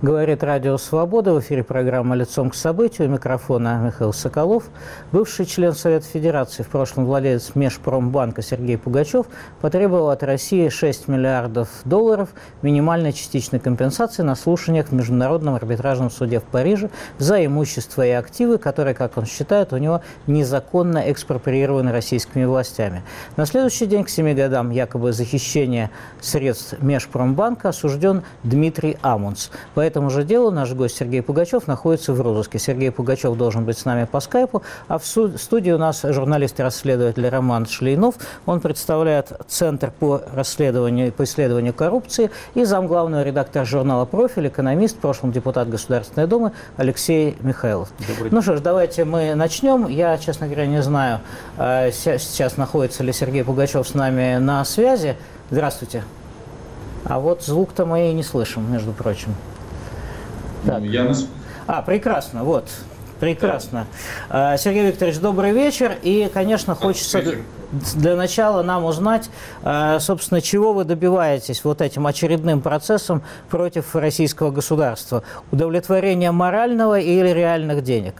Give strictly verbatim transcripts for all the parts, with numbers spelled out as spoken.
Говорит Радио Свобода. В эфире программа «Лицом к событию». У микрофона Михаил Соколов. Бывший член Совета Федерации, в прошлом владелец Межпромбанка Сергей Пугачев потребовал от России шесть миллиардов долларов минимальной частичной компенсации на слушаниях в Международном арбитражном суде в Париже за имущество и активы, которые, как он считает, у него незаконно экспроприированы российскими властями. На следующий день к семи годам якобы захищения средств Межпромбанка осужден Дмитрий Амунц. По этому же делу наш гость Сергей Пугачев находится в розыске. Сергей Пугачев должен быть с нами по скайпу, а в студии у нас журналист и расследователь Роман Шлейнов. Он представляет Центр по расследованию и по исследованию коррупции и замглавного редактора журнала «Профиль», экономист, в прошлом депутат Государственной Думы Алексей Михайлов. Ну что ж, давайте мы начнем. Я, честно говоря, не знаю, сейчас находится ли Сергей Пугачев с нами на связи. Здравствуйте. А вот звук-то мы и не слышим, между прочим. Так. Я... А, прекрасно, вот, прекрасно. Да. Сергей Викторович, добрый вечер. И, конечно, хочется для начала нам узнать, собственно, чего вы добиваетесь вот этим очередным процессом против российского государства. Удовлетворения морального или реальных денег?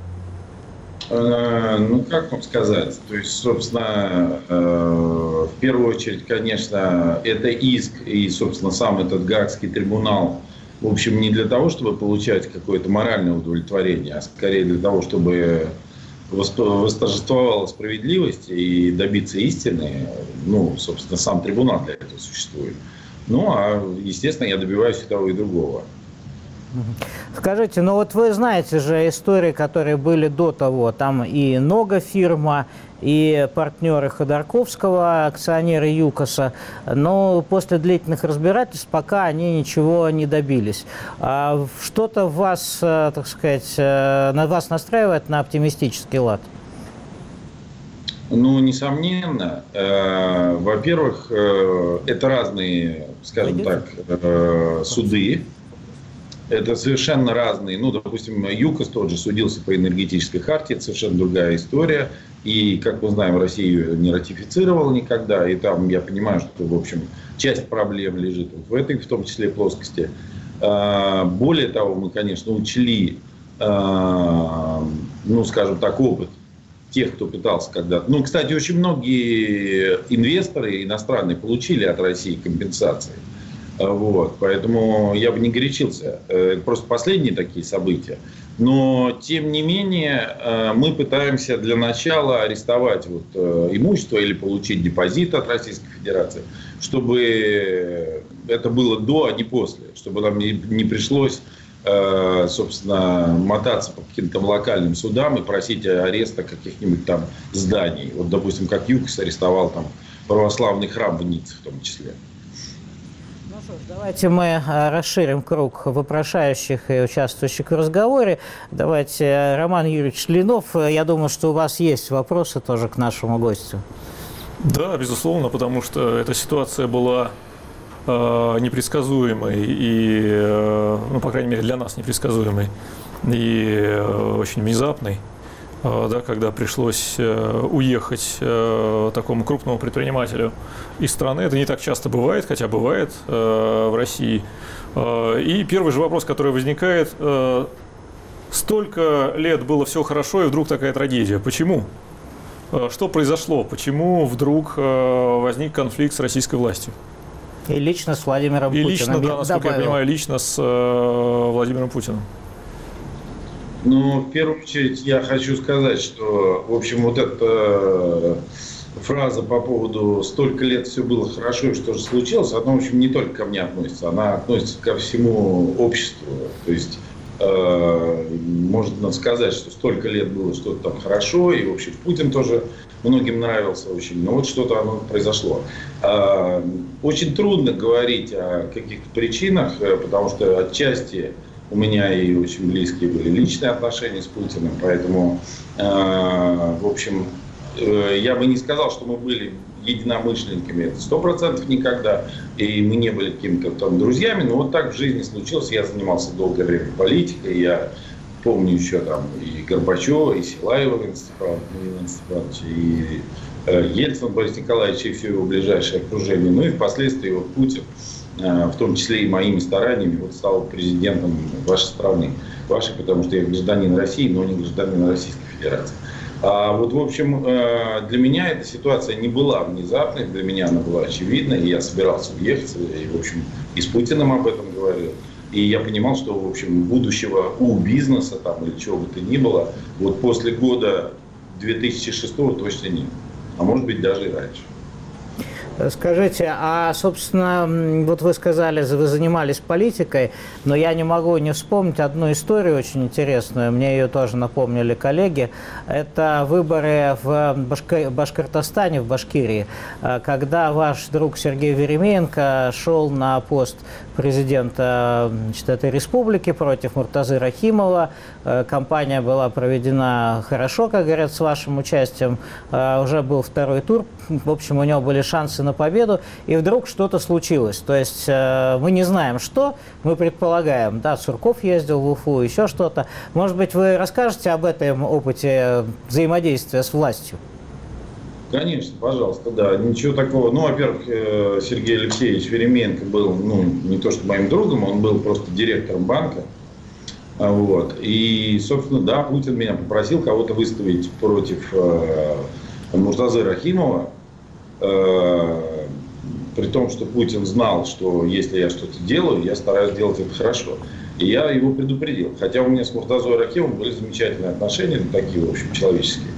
Ну, как вам сказать? То есть, собственно, в первую очередь, конечно, это иск и, собственно, сам этот Гаагский трибунал, в общем, не для того, чтобы получать какое-то моральное удовлетворение, а скорее для того, чтобы восторжествовала справедливость и добиться истины. Ну, собственно, сам трибунал для этого существует. Ну, а, естественно, я добиваюсь и того, и другого. Скажите, ну вот вы знаете же истории, которые были до того, там и Нога фирма, и партнеры Ходорковского, акционеры ЮКОСа, но после длительных разбирательств пока они ничего не добились. А что-то вас, так сказать, на вас настраивает на оптимистический лад? Ну, несомненно. Во-первых, это разные, скажем так, суды. Это совершенно разные. Ну, допустим, ЮКОС тот же судился по энергетической харте. Это совершенно другая история. И, как мы знаем, Россия ее не ратифицировала никогда. И там, я понимаю, что, в общем, часть проблем лежит вот в этой, в том числе, плоскости. Более того, мы, конечно, учли, ну, скажем так, опыт тех, кто пытался когда-то. Ну, кстати, очень многие инвесторы иностранные получили от России компенсации. Вот, поэтому я бы не горячился. Это просто последние такие события. Но, тем не менее, мы пытаемся для начала арестовать вот имущество или получить депозит от Российской Федерации, чтобы это было до, а не после. Чтобы нам не, не пришлось, собственно, мотаться по каким-то локальным судам и просить ареста каких-нибудь там зданий. Вот, допустим, как ЮКОС арестовал там православный храм в Ницце в том числе. Давайте мы расширим круг вопрошающих и участвующих в разговоре. Давайте, Роман Юрьевич Шлейнов, я думаю, что у вас есть вопросы тоже к нашему гостю. Да, безусловно, потому что эта ситуация была э, непредсказуемой и, э, ну, по крайней мере, для нас непредсказуемой и э, очень внезапной. Да, когда пришлось э, уехать э, такому крупному предпринимателю из страны. Это не так часто бывает, хотя бывает э, в России. Э, и первый же вопрос, который возникает, э, столько лет было все хорошо, и вдруг такая трагедия. Почему? Э, что произошло? Почему вдруг э, возник конфликт с российской властью? И лично с Владимиром и Путиным. Лично, да, насколько добавил. Я понимаю, лично с э, Владимиром Путиным. Ну, в первую очередь, я хочу сказать, что, в общем, вот эта фраза по поводу «столько лет все было хорошо, и что же случилось», она, в общем, не только ко мне относится, она относится ко всему обществу. То есть, э, можно сказать, что столько лет было что-то там хорошо, и, в общем, Путин тоже многим нравился очень, но вот что-то оно произошло. Э, очень трудно говорить о каких-то причинах, потому что отчасти у меня и очень близкие были личные отношения с Путиным, поэтому, э, в общем, э, я бы не сказал, что мы были единомышленниками, это сто процентов никогда, и мы не были какими-то там друзьями, но вот так в жизни случилось. Я занимался долгое время политикой, я помню еще там и Горбачева, и Силаева Ивана Степановича, и э, Ельцин Борис Николаевич, и все его ближайшее окружение, ну и впоследствии вот Путин. в том числе и моими стараниями, вот стал президентом вашей страны. Вашей, потому что я гражданин России, но не гражданин Российской Федерации. А вот, в общем, для меня эта ситуация не была внезапной, для меня она была очевидной, и я собирался уехать, и, в общем, и с Путиным об этом говорил. И я понимал, что, в общем, будущего у бизнеса там или чего бы то ни было, вот после года две тысячи шестого точно нет. А может быть, даже и раньше. Скажите, а, собственно, вот вы сказали, вы занимались политикой, но я не могу не вспомнить одну историю очень интересную, мне ее тоже напомнили коллеги. Это выборы в Башка... Башкортостане, в Башкирии, когда ваш друг Сергей Веремеенко шел на пост президента, значит, этой республики против Муртазы Рахимова. Кампания была проведена хорошо, как говорят, с вашим участием. Уже был второй тур. В общем, у него были шансы на победу. И вдруг что-то случилось. То есть мы не знаем, что. Мы предполагаем, да, Сурков ездил в Уфу, еще что-то. Может быть, вы расскажете об этом опыте взаимодействия с властью? Конечно, пожалуйста, да. Ничего такого. Ну, во-первых, Сергей Алексеевич Веремеенко был, ну, не то что моим другом, он был просто директором банка. Вот. И, собственно, да, Путин меня попросил кого-то выставить против э, Муртазы Рахимова. Э, при том, что Путин знал, что если я что-то делаю, я стараюсь делать это хорошо. И я его предупредил. Хотя у меня с Муртазой Рахимовым были замечательные отношения, ну, такие, в общем, человеческие.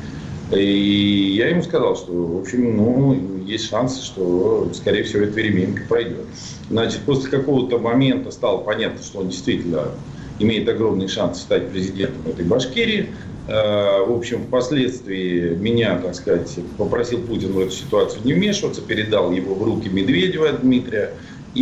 И я ему сказал, что, в общем, ну, есть шансы, что, скорее всего, это Веремеенко пройдет. Значит, после какого-то момента стало понятно, что он действительно имеет огромные шансы стать президентом этой Башкирии. В общем, впоследствии меня, так сказать, попросил Путин в эту ситуацию не вмешиваться, передал его в руки Медведева Дмитрия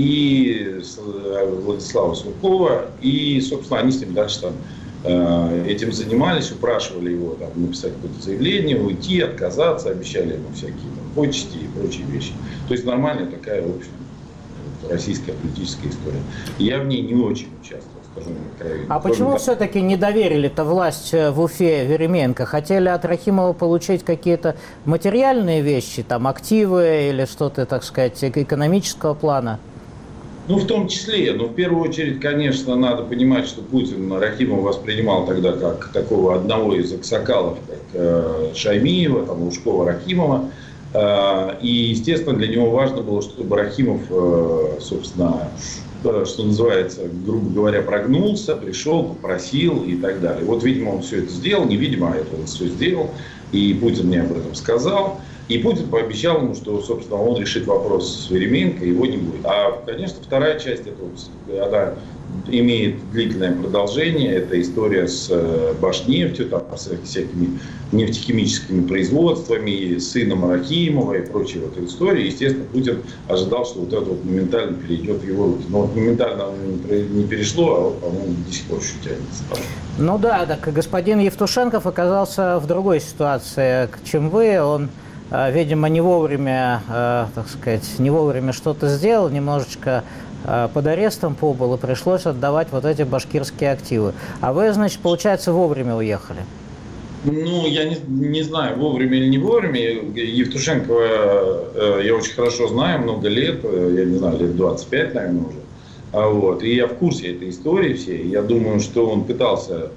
и Владислава Суркова. И, собственно, они с ним дальше там этим занимались, упрашивали его там, написать какое-то заявление, уйти, отказаться, обещали ему всякие там, почести и прочие вещи. То есть нормальная такая, в общем, российская политическая история. И я в ней не очень участвовал, скажу откровенно. А почему того... все-таки не доверили-то власть в Уфе Веремеенко? Хотели от Рахимова получить какие-то материальные вещи, там активы или что-то, так сказать, экономического плана? Ну, в том числе. Но в первую очередь, конечно, надо понимать, что Путин Рахимова воспринимал тогда как такого одного из аксакалов, как э, Шаймиева, там, Лужкова, Рахимова. Э, и, естественно, для него важно было, чтобы Рахимов, э, собственно, э, что называется, грубо говоря, прогнулся, пришел, попросил и так далее. Вот, видимо, он все это сделал, не видимо, а это он все сделал. И Путин мне об этом сказал. И Путин пообещал ему, что, собственно, он решит вопрос с Веремеенко, его не будет. А, конечно, вторая часть этого, она имеет длительное продолжение. Это история с Башнефтью, там, с всякими нефтехимическими производствами, с сыном Рахимова и прочей вот истории. Естественно, Путин ожидал, что вот это вот моментально перейдет в его руки. Но вот моментально не перешло, а вот, по-моему, до сих пор еще тянется. Ну да, так господин Евтушенков оказался в другой ситуации, чем вы. Он, видимо, не вовремя, так сказать, не вовремя что-то сделал, немножечко под арестом побыл, и пришлось отдавать вот эти башкирские активы. А вы, значит, получается, вовремя уехали? Ну, я не, не знаю, вовремя или не вовремя. Евтушенкова э, я очень хорошо знаю, много лет, я не знаю, лет двадцать пять, наверное, уже. А вот, и я в курсе этой истории всей. Я думаю, что он пытался,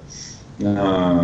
э,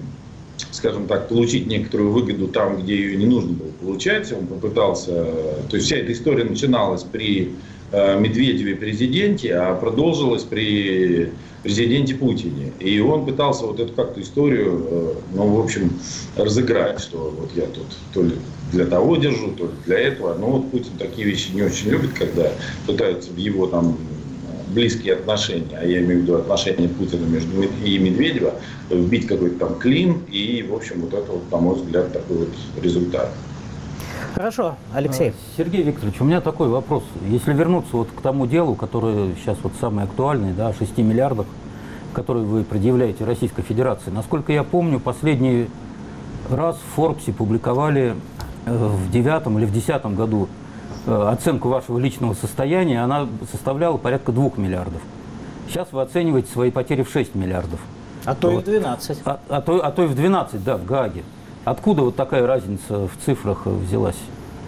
скажем так, получить некоторую выгоду там, где ее не нужно было получать. Он попытался... То есть вся эта история начиналась при э, Медведеве президенте, а продолжилась при президенте Путине. И он пытался вот эту как-то историю, э, ну, в общем, разыграть, что вот я тут то ли для того держу, то ли для этого. Но вот Путин такие вещи не очень любит, когда пытаются в его там близкие отношения, а я имею в виду отношения Путина между и Медведева, вбить какой-то там клин, и, в общем, вот это, вот, на мой взгляд, такой вот результат. Хорошо, Алексей. Сергей Викторович, у меня такой вопрос. Если вернуться вот к тому делу, которое сейчас вот самое актуальное, да, о шести миллиардах, которые вы предъявляете Российской Федерации. Насколько я помню, последний раз в Форбсе публиковали в девятом или в десятом году оценку вашего личного состояния, она составляла порядка двух миллиардов. Сейчас вы оцениваете свои потери в шесть миллиардов. А то вот. и в двенадцать. А, а, то, а то и в двенадцать, да, в Гааге. Откуда вот такая разница в цифрах взялась?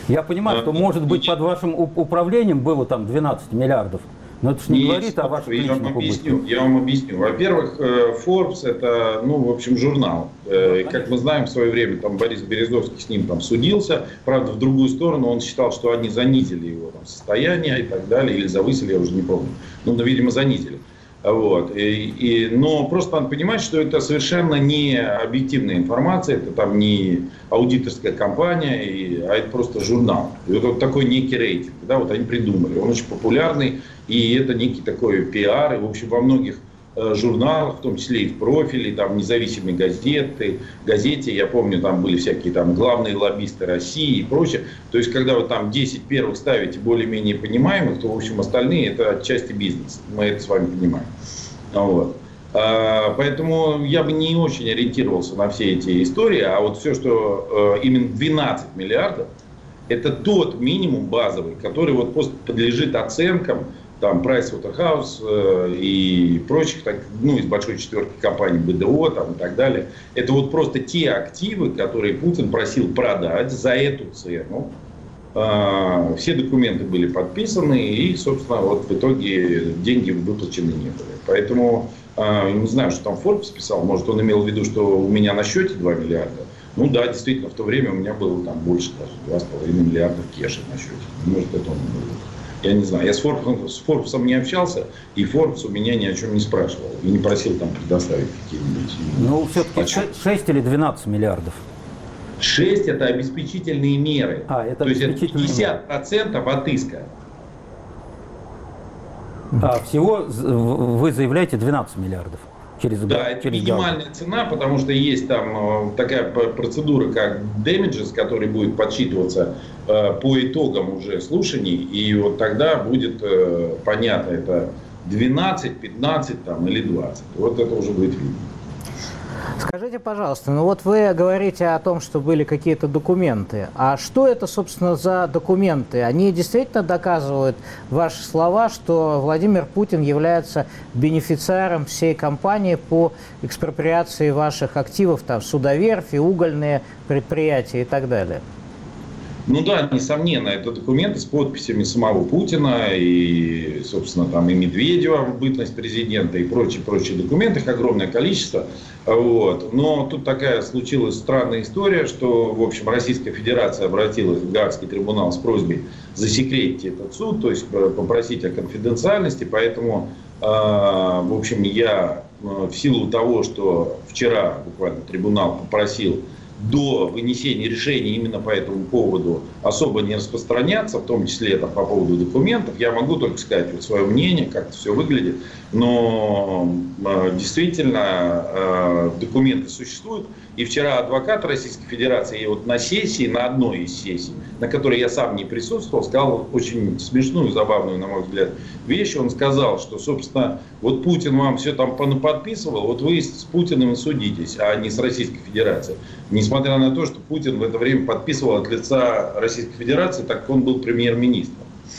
Я понимаю, что, может быть, под вашим управлением было там двенадцать миллиардов, но это же не, не говорит о вашем я личном вам объясню, убытке. Я вам объясню. Во-первых, Forbes это, ну, в общем, журнал. Как мы знаем, в свое время там Борис Березовский с ним там судился. Правда, в другую сторону он считал, что они занизили его там состояние и так далее, или завысили, я уже не помню. Ну, да, видимо, занизили. Вот. И, и, но просто надо понимать, что это совершенно не объективная информация, это там не аудиторская компания, и, а это просто журнал. И вот, вот такой некий рейтинг, да, вот они придумали. Он очень популярный, и это некий такой пиар, и, в общем, во многих э, журналах, в том числе и в профиле, там независимые газеты, газете, я помню, там были всякие там главные лоббисты России и прочее. То есть, когда вы там десять первых ставите более-менее понимаемых, то, в общем, остальные это отчасти бизнес. Мы это с вами понимаем. Вот. А, поэтому я бы не очень ориентировался на все эти истории, а вот все, что э, именно двенадцать миллиардов, это тот минимум базовый, который вот просто подлежит оценкам, там, Pricewaterhouse э, и прочих, так, ну, из большой четверки компаний бэ дэ о там, и так далее. Это вот просто те активы, которые Путин просил продать за эту цену. Э, все документы были подписаны, и, собственно, вот в итоге деньги выплачены не были. Поэтому, э, не знаю, что там Forbes писал, может, он имел в виду, что у меня на счете два миллиарда. Ну да, действительно, в то время у меня было там больше, даже два с половиной миллиарда кеша на счете. Может, это он был. Я не знаю, я с Форбсом, с Форбсом не общался, и Форбс у меня ни о чем не спрашивал. И не просил там предоставить какие-нибудь... Ну, все-таки шесть или двенадцать миллиардов? шесть это обеспечительные меры. А, это То есть это обеспечительные пятьдесят процентов от иска. А всего вы заявляете двенадцать миллиардов? Через, да, это через минимальная гал. Цена, потому что есть там такая процедура, как damages, который будет подсчитываться э, по итогам уже слушаний, и вот тогда будет э, понятно, это двенадцать, пятнадцать там, или двадцать. Вот это уже будет видно. Скажите, пожалуйста, ну вот вы говорите о том, что были какие-то документы. А что это, собственно, за документы? Они действительно доказывают ваши слова, что Владимир Путин является бенефициаром всей кампании по экспроприации ваших активов, там, судоверфи, угольные предприятия и так далее? Ну да, несомненно, это документы с подписями самого Путина и, собственно, там и Медведева, бытность президента и прочие-прочие документы, их огромное количество. Вот. Но тут такая случилась странная история, что, в общем, Российская Федерация обратилась в Гаагский трибунал с просьбой засекретить этот суд, то есть попросить о конфиденциальности. Поэтому, э, в общем, я в силу того, что вчера буквально трибунал попросил до вынесения решения именно по этому поводу особо не распространяться, в том числе это по поводу документов, я могу только сказать вот свое мнение, как это все выглядит, но э, действительно э, документы существуют. И вчера адвокат Российской Федерации вот на сессии, на одной из сессий, на которой я сам не присутствовал, сказал очень смешную, забавную, на мой взгляд, вещь. Он сказал, что, собственно, вот Путин вам все там подписывал, вот вы с Путиным и судитесь, а не с Российской Федерацией. Несмотря на то, что Путин в это время подписывал от лица Российской Федерации, так как он был премьер-министром.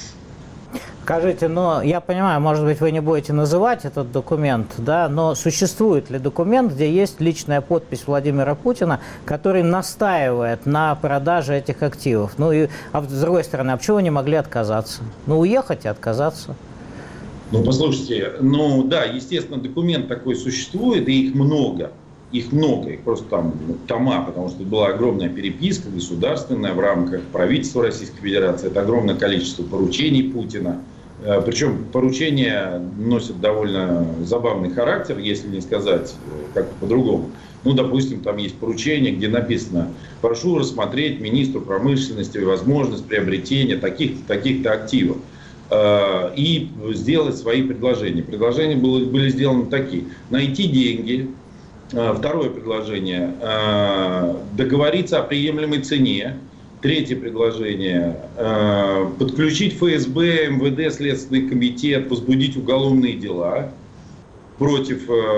Скажите, но я понимаю, может быть, вы не будете называть этот документ, да, но существует ли документ, где есть личная подпись Владимира Путина, который настаивает на продаже этих активов? Ну и, а с другой стороны, а почему вы не могли отказаться? Ну, уехать и отказаться. Ну, послушайте, ну да, естественно, документ такой существует, и их много. Их много, их просто там тома, потому что была огромная переписка государственная в рамках правительства Российской Федерации. Это огромное количество поручений Путина. Причем поручения носят довольно забавный характер, если не сказать как-то по-другому. Ну, допустим, там есть поручение, где написано: прошу рассмотреть министру промышленности возможность приобретения таких-то, таких-то активов и сделать свои предложения. Предложения были, были сделаны такие: найти деньги. Второе предложение – договориться о приемлемой цене. Третье предложение – подключить эф эс бэ, эм вэ дэ, Следственный комитет, возбудить уголовные дела против,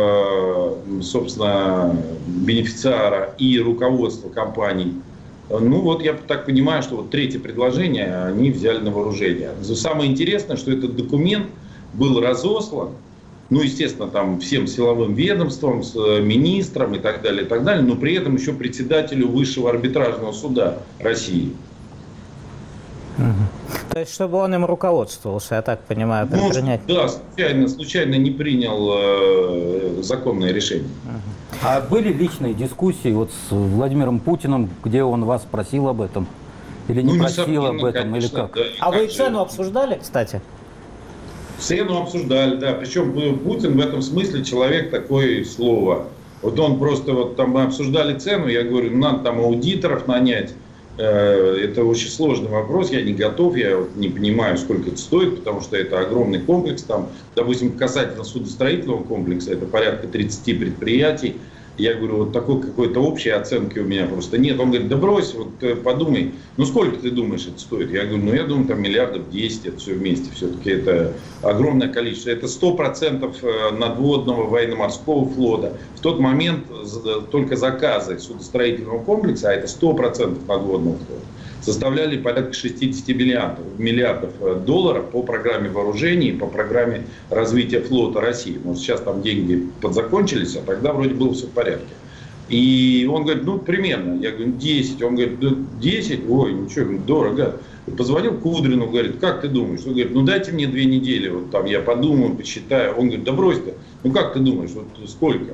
собственно, бенефициара и руководства компаний. Ну вот я так понимаю, что вот третье предложение они взяли на вооружение. Самое интересное, что этот документ был разослан, ну, естественно, там всем силовым ведомствам, с министром и так далее, и так далее, но при этом еще председателю Высшего арбитражного суда России. То есть, чтобы он им руководствовался, я так понимаю, Может, принять. да, случайно, случайно не принял э, законное решение. А были личные дискуссии вот с Владимиром Путиным, где он вас просил об этом? Или не Ну, просил об несомненно, этом, конечно, или как? да, А вы как же. цену обсуждали, кстати? Цену обсуждали, да. Причем Путин в этом смысле человек такой слово. Вот он просто, вот там мы обсуждали цену, я говорю, ну, надо там аудиторов нанять. Это очень сложный вопрос, я не готов, я вот не понимаю, сколько это стоит, потому что это огромный комплекс. Там, допустим, касательно судостроительного комплекса, это порядка тридцати предприятий. Я говорю, вот такой какой-то общей оценки у меня просто нет. Он говорит, да брось, вот подумай, ну сколько ты думаешь это стоит? Я говорю, ну я думаю, там миллиардов десять, это все вместе. Все-таки это огромное количество. Это сто процентов надводного военно-морского флота. В тот момент только заказы судостроительного комплекса, а это сто процентов надводного флота, составляли порядка шестьдесят миллиардов, миллиардов долларов по программе вооружений, по программе развития флота России. Может, сейчас там деньги подзакончились, а тогда вроде было все в порядке. И он говорит, ну, примерно. Я говорю, десять. Он говорит, да десять? Ой, ничего, дорого. Позвонил Кудрину, говорит, как ты думаешь? Он говорит, ну, дайте мне две недели, вот там я подумаю, посчитаю. Он говорит, да брось ты. Ну, как ты думаешь, вот сколько?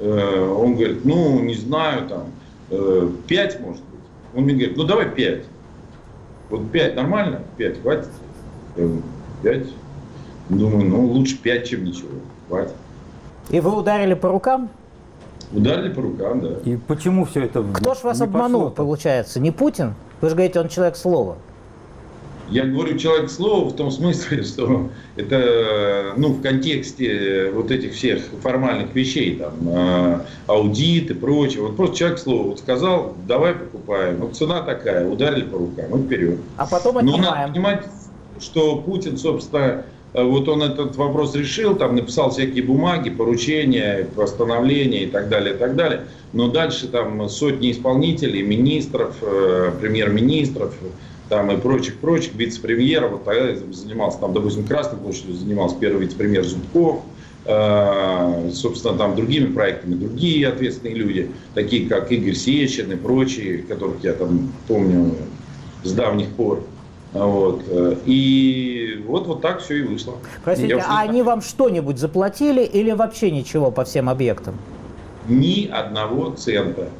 Он говорит, ну, не знаю, там, пять, может быть. Он мне говорит, ну, давай пять. Вот пять нормально? Пять хватит? Пять. Думаю, ну лучше пять, чем ничего. Хватит. И вы ударили по рукам? Ударили по рукам, да. И почему все это? Кто ж вас не обманул, пошло-то? получается? Не Путин? Вы же говорите, он человек слова. Я говорю человек слова в том смысле, что это, ну, в контексте вот этих всех формальных вещей, там, аудит и прочее. Вот просто человек слова вот сказал, давай покупаем. Вот цена такая, ударили по рукам, и вперед. А потом Но надо отнимаем. понимать, что Путин, собственно, вот он этот вопрос решил, там написал всякие бумаги, поручения, постановления и так далее, и так далее. Но дальше там сотни исполнителей, министров, премьер-министров, там и прочих-прочих, вице-премьеров. Вот тогда занимался, там, допустим, Красной площадью занимался первый вице-премьер Зубков, э, собственно, там другими проектами другие ответственные люди, такие как Игорь Сечин и прочие, которых я там помню с давних пор. Вот. И вот, вот так все и вышло. Простите, Я уж не а знаю. они вам что-нибудь заплатили или вообще ничего по всем объектам? Ни одного цента.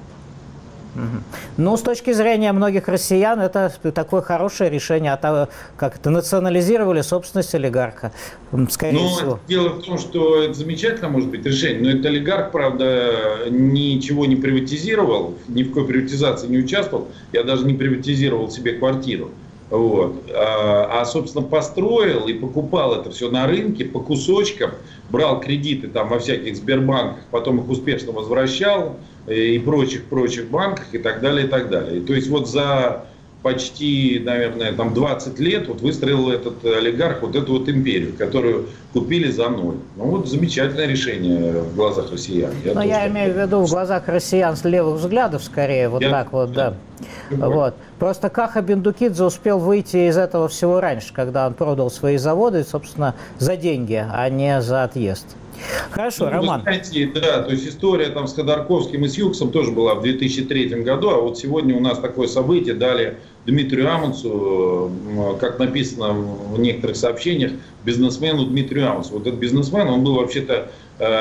Ну, с точки зрения многих россиян, это такое хорошее решение, а то, как это, национализировали собственность олигарха, скорее Ну, всего. дело в том, что это замечательно может быть решение, но этот олигарх, правда, ничего не приватизировал, ни в какой приватизации не участвовал, я даже не приватизировал себе квартиру. Вот. А, а, собственно, построил и покупал это все на рынке по кусочкам, брал кредиты там во всяких Сбербанках, потом их успешно возвращал и прочих-прочих банках и так далее, и так далее. И, то есть вот за почти, наверное, там двадцать лет вот выстроил этот олигарх вот эту вот империю, которую купили за ноль. Ну вот замечательное решение в глазах россиян. Я Но тоже я так имею в думаю. виду в глазах россиян с левых взглядов, скорее, вот Я- так вот, да. Любой. Вот. Просто Каха Бендукидзе успел выйти из этого всего раньше, когда он продал свои заводы, собственно, за деньги, а не за отъезд. Хорошо, Ну, Роман. Вы знаете, да, то есть история там с Ходорковским и с Юксом тоже была в две тысячи третьем году, а вот сегодня у нас такое событие дали Дмитрию Амонсу, как написано в некоторых сообщениях, бизнесмену Дмитрию Амонсу. Вот этот бизнесмен, он был вообще-то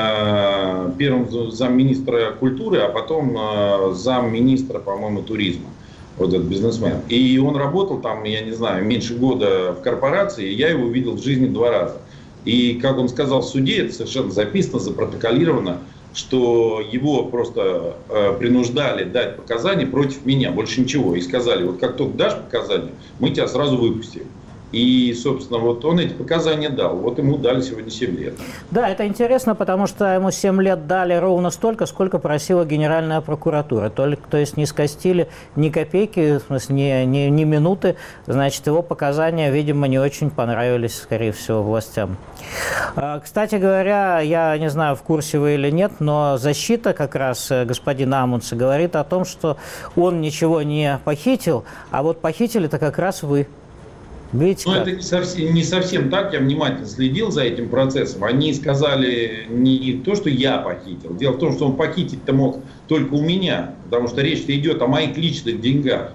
э, первым замминистра культуры, а потом э, замминистра, по-моему, туризма. Вот этот бизнесмен. И он работал там, я не знаю, меньше года в корпорации, и я его видел в жизни два раза. И, как он сказал в суде, это совершенно записано, запротоколировано, что его просто э, принуждали дать показания против меня, больше ничего. И сказали, вот как только дашь показания, мы тебя сразу выпустим. И, собственно, вот он эти показания дал. Вот ему дали сегодня семь лет. Да, это интересно, потому что ему семь лет дали ровно столько, сколько просила Генеральная прокуратура. Только, то есть не скостили ни копейки, в смысле, ни, ни, ни минуты. Значит, его показания, видимо, не очень понравились, скорее всего, властям. А, Кстати говоря, я не знаю, в курсе вы или нет, но защита как раз господина Амундса говорит о том, что он ничего не похитил, а вот похитили-то как раз вы. Видите, Но как? это не совсем, не совсем так, я внимательно следил за этим процессом. Они сказали не то, что я похитил. Дело в том, что он похитить-то мог только у меня, потому что речь-то идет о моих личных деньгах.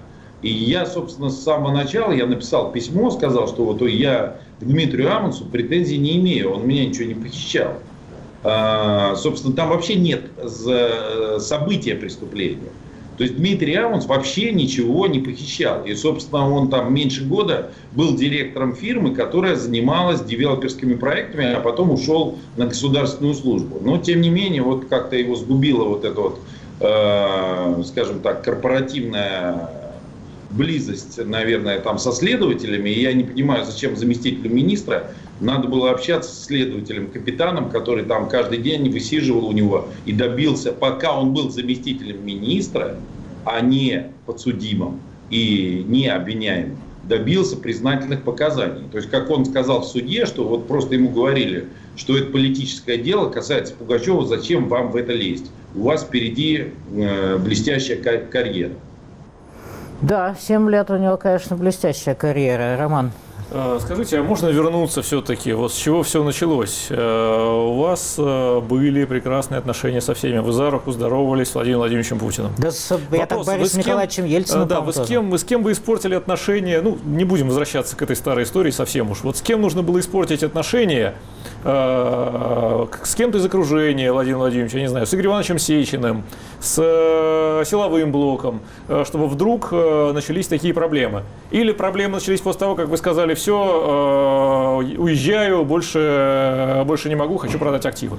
И я, собственно, с самого начала, я написал письмо, сказал, что вот я к Дмитрию Амундсу претензий не имею, он меня ничего не похищал. А, собственно, там вообще нет события преступления. То есть Дмитрий Амундс вообще ничего не похищал. И, собственно, он там меньше года был директором фирмы, которая занималась девелоперскими проектами, а потом ушел на государственную службу. Но, тем не менее, вот как-то его сгубила вот эта вот, э, скажем так, корпоративная близость, наверное, там со следователями. И я не понимаю, зачем заместителю министра надо было общаться с следователем-капитаном, который там каждый день высиживал у него и добился, пока он был заместителем министра, а не подсудимым и не обвиняемым, добился признательных показаний. То есть, как он сказал в суде, что вот просто ему говорили, что это политическое дело, касается Пугачева, зачем вам в это лезть? У вас впереди э, блестящая карьера. Да, семь лет у него, конечно, блестящая карьера. Роман. Скажите, а можно вернуться все-таки? Вот с чего все началось? У вас были прекрасные отношения со всеми. Вы за руку здоровались с Владимиром Владимировичем Путиным. Да, с, я так Борисом Николаевичем Ельциным. Да, вы с, кем, вы с кем бы испортили отношения? Ну, не будем возвращаться к этой старой истории совсем уж. Вот с кем нужно было испортить отношения? С кем-то из окружения Владимира Владимировича, я не знаю, с Игорем Ивановичем Сечиным, с силовым блоком, чтобы вдруг начались такие проблемы? Или проблемы начались после того, как вы сказали, все, уезжаю, больше, больше не могу, хочу продать активы?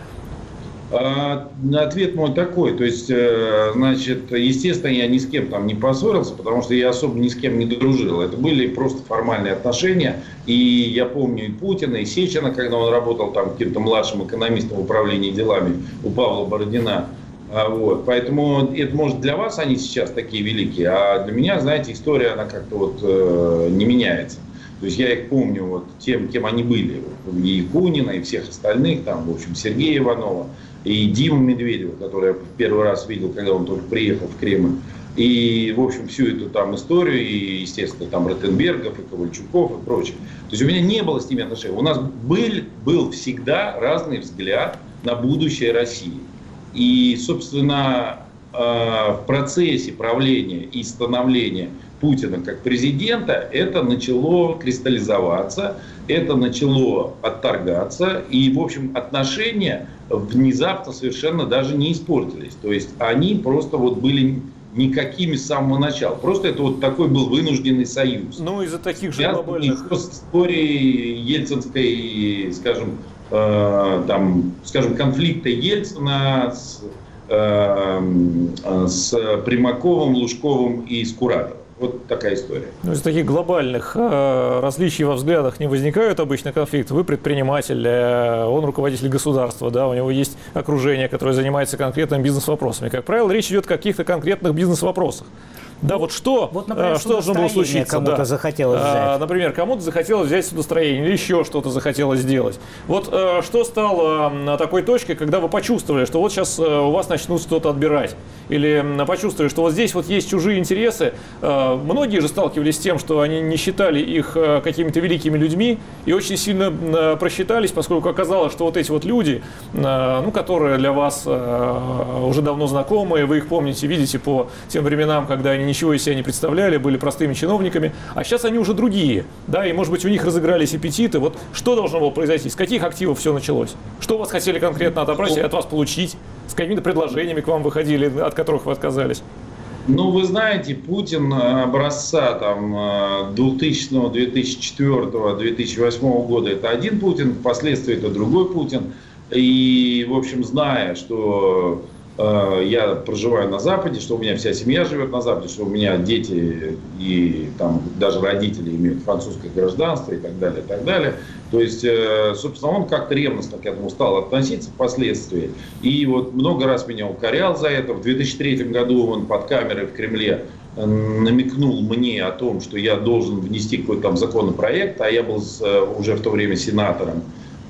Ответ мой такой, то есть, значит, естественно, я ни с кем там не поссорился, потому что я особо ни с кем не дружил. Это были просто формальные отношения. И я помню и Путина, и Сечина, когда он работал там каким-то младшим экономистом в управлении делами у Павла Бородина. Вот. Поэтому это, может, для вас они сейчас такие великие, а для меня, знаете, история, она как-то вот э, не меняется. То есть я их помню вот тем, кем они были. И Якунина, и всех остальных, там, в общем, Сергея Иванова, и Диму Медведева, который я в первый раз видел, когда он только приехал в Кремль. И, в общем, всю эту там историю, и, естественно, там Ротенбергов, и Ковальчуков, и прочее. То есть у меня не было с ними отношений. У нас был, был всегда разный взгляд на будущее России. И, собственно, в процессе правления и становления Путина как президента это начало кристаллизоваться, это начало отторгаться, и, в общем, отношения внезапно совершенно даже не испортились. То есть они просто вот были никакими с самого начала. Просто это вот такой был вынужденный союз. Ну, из-за таких же глобальных... С историей ельцинской, скажем, э, там, скажем, конфликта Ельцина с, э, с Примаковым, Лужковым и Скуратовым. Вот такая история. Ну, из таких глобальных э, различий во взглядах не возникают обычно конфликты. Вы предприниматель, э, он руководитель государства, да, у него есть окружение, которое занимается конкретными бизнес-вопросами. Как правило, речь идет о каких-то конкретных бизнес-вопросах. Да, вот что, вот, например, что должно было случиться? Кому-то да. захотелось взять. А, например, кому-то захотелось взять судостроение или еще что-то захотелось сделать. Вот а, что стало а, такой точкой, когда вы почувствовали, что вот сейчас а, у вас начнут что-то отбирать? Или а, почувствовали, что вот здесь вот есть чужие интересы? А, многие же сталкивались с тем, что они не считали их а, какими-то великими людьми и очень сильно а, просчитались, поскольку оказалось, что вот эти вот люди, а, ну, которые для вас а, уже давно знакомые, вы их помните, видите по тем временам, когда они ничего из себя не представляли, были простыми чиновниками, а сейчас они уже другие, да, и, может быть, у них разыгрались аппетиты. Вот что должно было произойти? С каких активов все началось? Что у вас хотели конкретно отобрать и от вас получить? С какими-то предложениями к вам выходили, от которых вы отказались? Ну, вы знаете, Путин образца там двухтысячного, две тысячи четвёртого, две тысячи восьмого года это один Путин, впоследствии это другой Путин. И, в общем, зная, что я проживаю на Западе, что у меня вся семья живет на Западе, что у меня дети и там даже родители имеют французское гражданство и так далее, и так далее. То есть, собственно, он как-то ревностно к этому стал относиться впоследствии. И вот много раз меня укорял за это. В две тысячи третьем году он под камерой в Кремле намекнул мне о том, что я должен внести какой-то там законопроект, а я был уже в то время сенатором,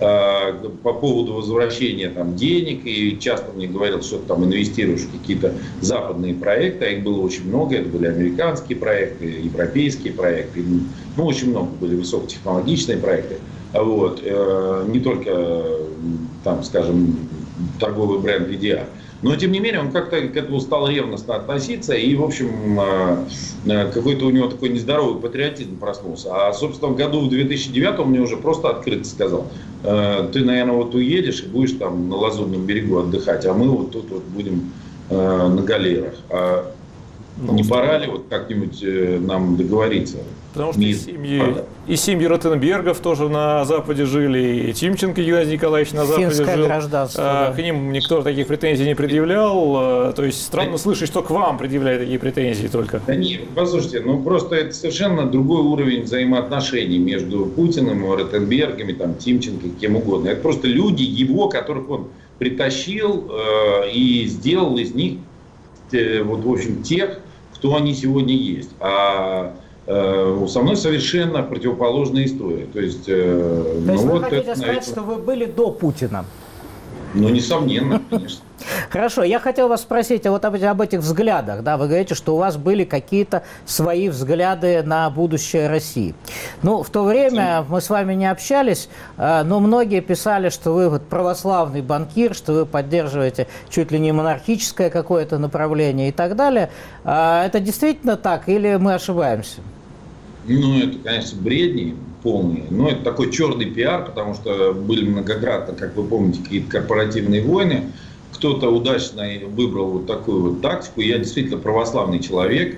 по поводу возвращения там денег, и часто мне говорил, что ты там инвестируешь в какие-то западные проекты, а их было очень много, это были американские проекты, европейские проекты, ну, очень много были высокотехнологичные проекты, вот, не только, там, скажем, торговый бренд ви ди ар. Но, тем не менее, он как-то к этому стал ревностно относиться, и, в общем, какой-то у него такой нездоровый патриотизм проснулся. А, собственно, в году в две тысячи девятом мне уже просто открыто сказал: ты, наверное, вот уедешь и будешь там на Лазурном берегу отдыхать, а мы вот тут вот будем на галерах. А ну, не пора ли вот как-нибудь нам договориться? Потому что и семьи, и семьи Ротенбергов тоже на Западе жили, и Тимченко Геннадий Николаевич на Западе Финское жил. гражданство, а, да. К ним никто таких претензий не предъявлял. То есть странно слышать, что к вам предъявляют такие претензии только. Да нет, послушайте, ну просто это совершенно другой уровень взаимоотношений между Путиным, Ротенбергами, там, Тимченко, кем угодно. Это просто люди его, которых он притащил э, и сделал из них, э, вот, в общем, тех, кто они сегодня есть. А э, со мной совершенно противоположная история. То есть, э, То есть ну, вы вот хотите это, сказать, наверное, что вы были до Путина? Ну, несомненно, конечно. Хорошо, я хотел вас спросить вот об, об этих взглядах. Да, вы говорите, что у вас были какие-то свои взгляды на будущее России. Ну, в то время мы с вами не общались, но многие писали, что вы вот православный банкир, что вы поддерживаете чуть ли не монархическое какое-то направление и так далее. Это действительно так или мы ошибаемся? Ну, это, конечно, бредни полные. Но это такой черный пиар, потому что были многократно, как вы помните, какие-то корпоративные войны. Кто-то удачно выбрал вот такую вот тактику. Я действительно православный человек,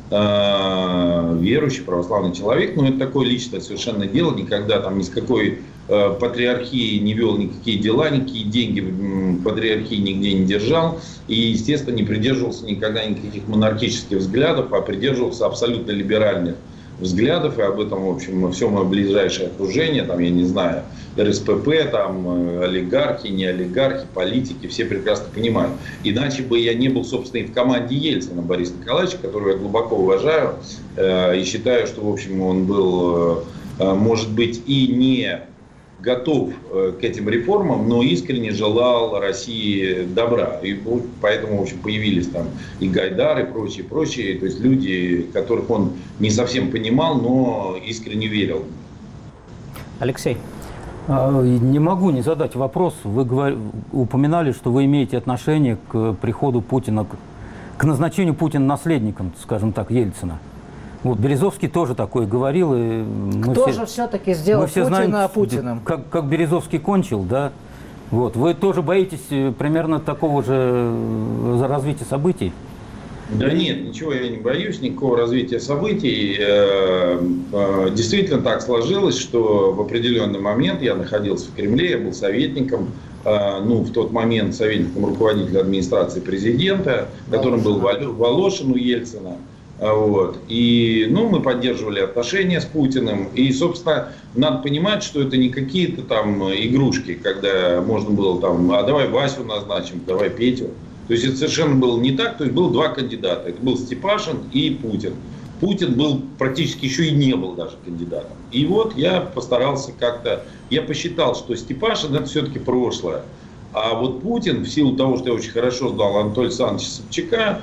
верующий православный человек, но это такое личное совершенно дело. Никогда там ни с какой патриархии не вел никакие дела, никакие деньги в патриархии нигде не держал. И, естественно, не придерживался никогда никаких монархических взглядов, а придерживался абсолютно либеральных взглядов, и об этом, в общем, все мое ближайшее окружение, там, я не знаю, эр эс пэ пэ, там, олигархи, не олигархи, политики, все прекрасно понимают. Иначе бы я не был, собственно, и в команде Ельцина Бориса Николаевича, которого я глубоко уважаю, э, и считаю, что, в общем, он был, э, может быть, и не готов к этим реформам, но искренне желал России добра. И поэтому, в общем, появились там и Гайдар, и прочие, прочие. То есть люди, которых он не совсем понимал, но искренне верил. Алексей. Не могу не задать вопрос. Вы говор... упоминали, что вы имеете отношение к приходу Путина, к назначению Путина наследником, скажем так, Ельцина. Вот Березовский тоже такое говорил. И мы Кто все, же все-таки сделал мы все Путина знаем, Путиным? Как, как Березовский кончил, да? Вот. Вы тоже боитесь примерно такого же развития событий? Да нет, ничего я не боюсь, никакого развития событий. Действительно так сложилось, что в определенный момент я находился в Кремле, я был советником, ну, в тот момент советником руководителя администрации президента, которым был Волошин у Ельцина. Вот. И, ну, мы поддерживали отношения с Путиным. И, собственно, надо понимать, что это не какие-то там игрушки, когда можно было там, а давай Васю назначим, давай Петю. То есть это совершенно было не так. То есть было два кандидата. Это был Степашин и Путин. Путин был практически еще и не был даже кандидатом. И вот я постарался как-то, я посчитал, что Степашин это все-таки прошлое. А вот Путин, в силу того, что я очень хорошо знал Анатолия Александровича Собчака,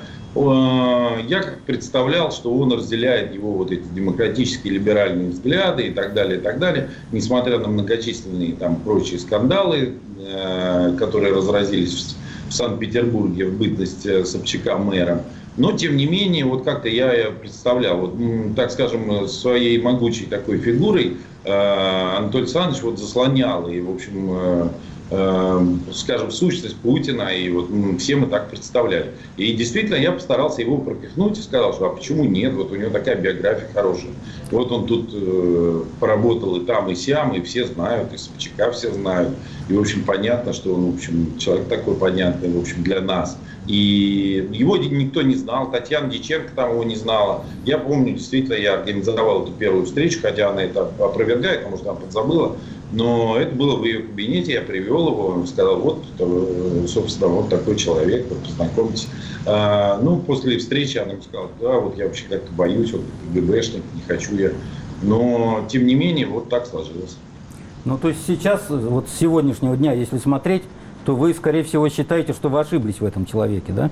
я как представлял, что он разделяет его вот эти демократические либеральные взгляды и так далее, и так далее, несмотря на многочисленные там прочие скандалы, которые разразились в Санкт-Петербурге в бытность Собчака мэром. Но, тем не менее, вот как-то я представлял, вот, так скажем, своей могучей такой фигурой Анатолий Александрович вот заслонял и, в общем, скажем, сущность Путина, и вот все мы так представляли. И действительно я постарался его пропихнуть и сказал, что а почему нет, вот у него такая биография хорошая. Вот он тут э, поработал и там, и сям, и все знают, и Собчака все знают. И, в общем, понятно, что он, в общем, человек такой понятный, в общем, для нас. И его никто не знал, Татьяна Дьяченко там его не знала. Я помню, действительно, я организовал эту первую встречу, хотя она это опровергает, потому что она подзабыла. Но это было в ее кабинете, я привел его, сказал, вот, собственно, вот такой человек, вот, познакомьтесь. А, ну, после встречи она мне сказала, да, вот я вообще как-то боюсь, вот, ГБшник, не хочу я. Но, тем не менее, вот так сложилось. Ну, то есть сейчас, вот с сегодняшнего дня, если смотреть, то вы, скорее всего, считаете, что вы ошиблись в этом человеке, да?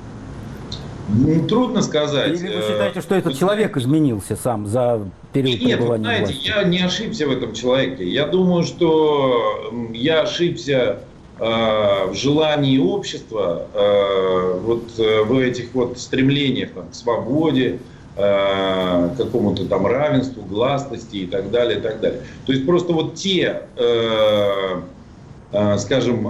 Ну, трудно сказать. Или вы считаете, что этот человек изменился сам за период Нет, пребывания знаете, власти? я не ошибся в этом человеке. Я думаю, что я ошибся в желании общества, вот в этих вот стремлениях там, к свободе, к какому-то там равенству, гласности и так далее, и так далее. То есть просто вот те, скажем,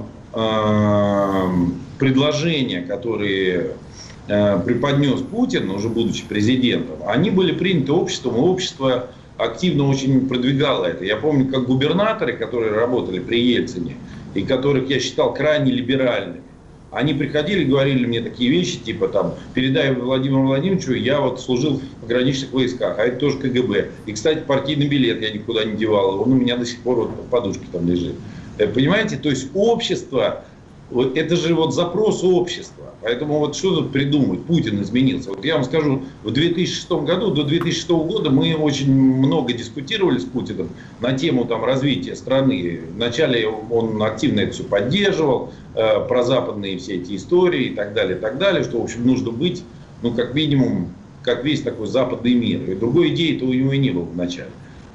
предложения, которые преподнес Путин, уже будучи президентом, они были приняты обществом, и общество активно очень продвигало это. Я помню, как губернаторы, которые работали при Ельцине, и которых я считал крайне либеральными, они приходили и говорили мне такие вещи, типа там, передай Владимиру Владимировичу, я вот служил в пограничных войсках, а это тоже ка гэ бэ. И, кстати, партийный билет я никуда не девал, он у меня до сих пор вот в подушке там лежит. Понимаете, то есть общество, вот это же вот запрос общества. Поэтому вот что тут придумать? Путин изменился. Вот я вам скажу, в две тысячи шестом году, до две тысячи шестого года мы очень много дискутировали с Путиным на тему там, развития страны. Вначале он активно это все поддерживал, э, про западные все эти истории и так далее, и так далее, что, в общем, нужно быть, ну, как минимум, как весь такой западный мир. И другой идеи-то у него и не было вначале.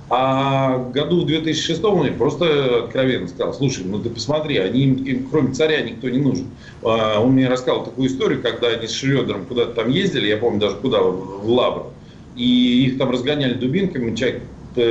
А в году две тысячи шестом он просто откровенно сказал: слушай, ну ты посмотри, они, им, кроме царя никто не нужен. Он мне рассказал такую историю, когда они с Шрёдером куда-то там ездили, я помню даже куда, в Лавр, и их там разгоняли дубинками, человек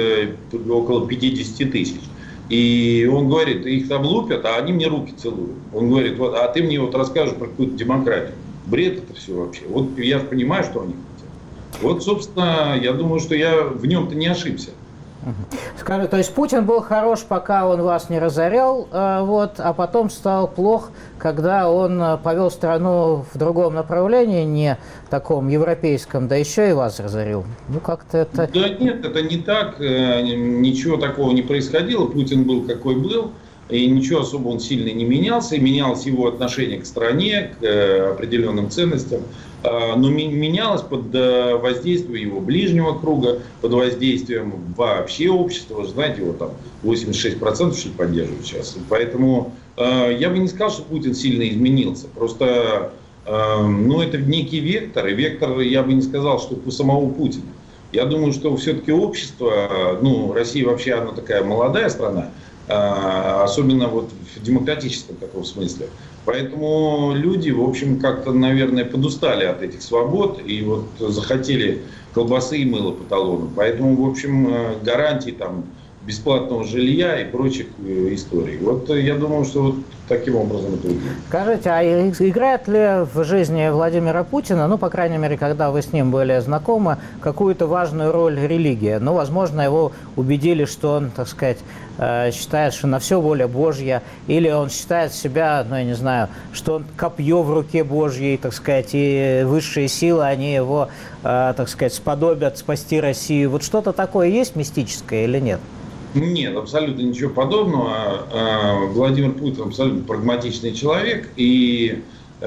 около пятьдесят тысяч. И он говорит, их там лупят, а они мне руки целуют. Он говорит, вот, а ты мне вот расскажешь про какую-то демократию. Бред это все вообще. Вот я понимаю, что они хотят. Вот, собственно, я думаю, что я в нем-то не ошибся. Скажи, то есть Путин был хорош, пока он вас не разорял, вот, а потом стал плох, когда он повел страну в другом направлении, не таком европейском, да еще и вас разорил. Ну, как-то это... Да нет, это не так. Ничего такого не происходило. Путин был какой был. И ничего особо он сильно не менялся. И менялось его отношение к стране, к определенным ценностям. Но менялось под воздействием его ближнего круга, под воздействием вообще общества. Вы же знаете, его там восемьдесят шесть процентов что ли поддерживают сейчас. Поэтому я бы не сказал, что Путин сильно изменился. Просто ну, это некий вектор. И вектор, я бы не сказал, что у самого Путина. Я думаю, что все-таки общество, ну, Россия вообще, она такая молодая страна, особенно вот в демократическом таком смысле. Поэтому люди, в общем, как-то, наверное, подустали от этих свобод и вот захотели колбасы и мыла по талону. Поэтому, в общем, гарантии там бесплатного жилья и прочих историй. Вот я думаю, что вот таким образом это будет. Скажите, а играет ли в жизни Владимира Путина, ну, по крайней мере, когда вы с ним были знакомы, какую-то важную роль религия? Ну, возможно, его убедили, что он, так сказать, считает, что на все воля Божья, или он считает себя, ну, я не знаю, что он копье в руке Божьей, так сказать, и высшие силы, они его, так сказать, сподобят спасти Россию. Вот что-то такое есть мистическое или нет? Нет, абсолютно ничего подобного. Владимир Путин абсолютно прагматичный человек и,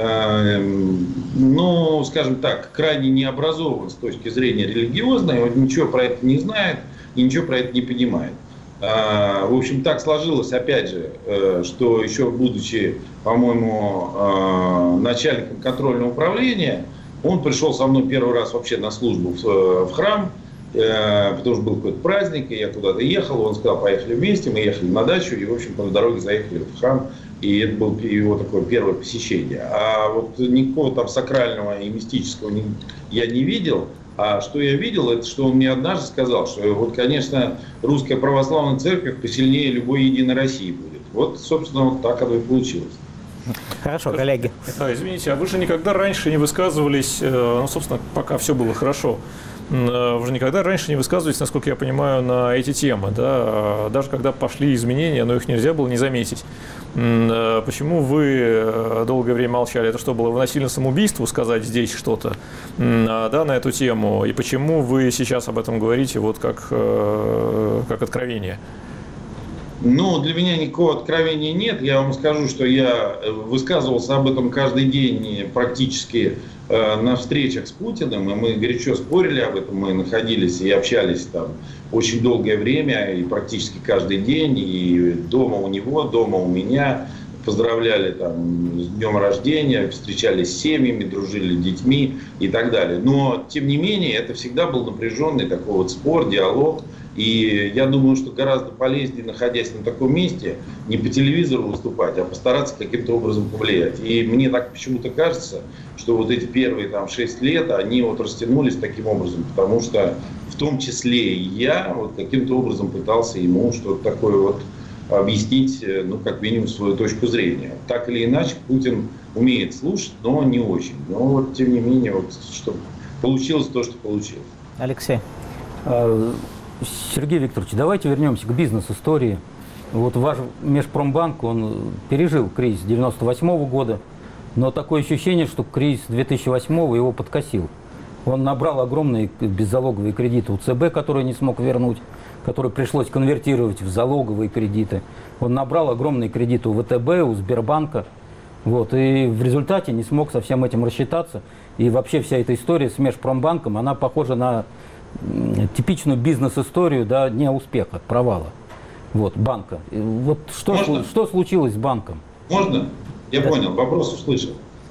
ну, скажем так, крайне необразован с точки зрения религиозной, он ничего про это не знает и ничего про это не понимает. В общем, так сложилось, опять же, что еще будучи, по-моему, начальником контрольного управления, он пришел со мной первый раз вообще на службу в храм, потому что был какой-то праздник, и я куда-то ехал, он сказал, поехали вместе, мы ехали на дачу, и, в общем, по дороге заехали в храм, и это было его такое первое посещение. А вот никакого там сакрального и мистического я не видел. А что я видел, это что он мне однажды сказал, что вот, конечно, русская православная церковь посильнее любой Единой России будет. Вот, собственно, вот так оно и получилось. Хорошо, коллеги. А, извините, а вы же никогда раньше не высказывались, ну, собственно, пока все было хорошо, вы же никогда раньше не высказывались, насколько я понимаю, на эти темы, да? Даже когда пошли изменения, но их нельзя было не заметить. Почему вы долгое время молчали? Это что, было равносильно самоубийству сказать здесь что-то, да, на эту тему? И почему вы сейчас об этом говорите вот как, как откровение? Ну, для меня никакого откровения нет. Я вам скажу, что я высказывался об этом каждый день практически э, на встречах с Путиным, и мы горячо спорили об этом, мы находились и общались там очень долгое время, и практически каждый день, и дома у него, дома у меня, поздравляли там с днем рождения, встречались с семьями, дружили с детьми и так далее. Но, тем не менее, это всегда был напряженный такой вот спор, диалог. И я думаю, что гораздо полезнее, находясь на таком месте, не по телевизору выступать, а постараться каким-то образом повлиять. И мне так почему-то кажется, что вот эти первые там шесть лет, они вот растянулись таким образом, потому что в том числе и я вот каким-то образом пытался ему что-то такое вот объяснить, ну, как минимум, свою точку зрения. Так или иначе, Путин умеет слушать, но не очень. Но вот, тем не менее, вот, что получилось то, что получилось. Алексей. Сергей Викторович, давайте вернемся к бизнес-истории. Вот ваш Межпромбанк, он пережил кризис девяносто восьмого года, но такое ощущение, что кризис две тысячи восьмого его подкосил. Он набрал огромные беззалоговые кредиты у ЦБ, которые не смог вернуть, которые пришлось конвертировать в залоговые кредиты. Он набрал огромные кредиты у ВТБ, у Сбербанка. Вот, и в результате не смог со всем этим рассчитаться. И вообще вся эта история с Межпромбанком, она похожа на типичную бизнес-историю, да, не успеха, провала. Вот, банка. Вот что, что случилось с банком? Можно? Я да. понял, вопрос услышал.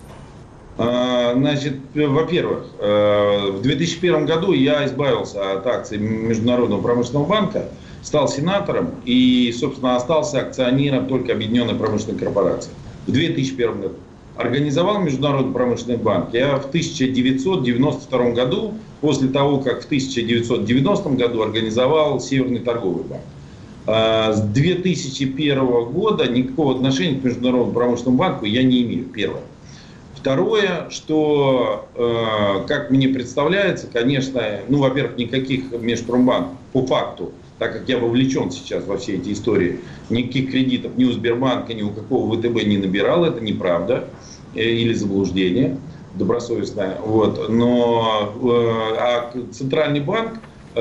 Значит, во-первых, в две тысячи первом году я избавился от акций Международного промышленного банка, стал сенатором и, собственно, остался акционером только Объединенной промышленной корпорации. В две тысячи первом году. Организовал Международный промышленный банк я в тысяча девятьсот девяносто втором году, после того, как в тысяча девятьсот девяностом году организовал Северный торговый банк. С две тысячи первого года никакого отношения к Международному промышленному банку я не имею, первое. Второе, что, как мне представляется, конечно, ну, во-первых, никаких Межпромбанков по факту, так как я вовлечен сейчас во все эти истории, никаких кредитов ни у Сбербанка, ни у какого ВТБ не набирал, это неправда или заблуждение добросовестное. Вот. Но а Центральный банк,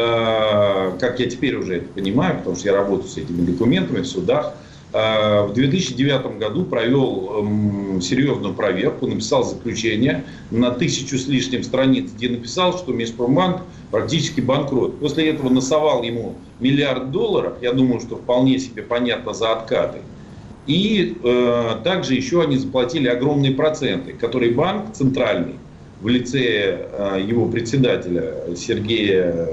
как я теперь уже это понимаю, потому что я работаю с этими документами в судах, в две тысячи девятом году провел серьезную проверку, написал заключение на тысячу с лишним страниц, где написал, что Межпромбанк практически банкрот. После этого насовал ему миллиард долларов, я думаю, что вполне себе понятно, за откаты. И э, также еще они заплатили огромные проценты, которые банк центральный в лице э, его председателя Сергея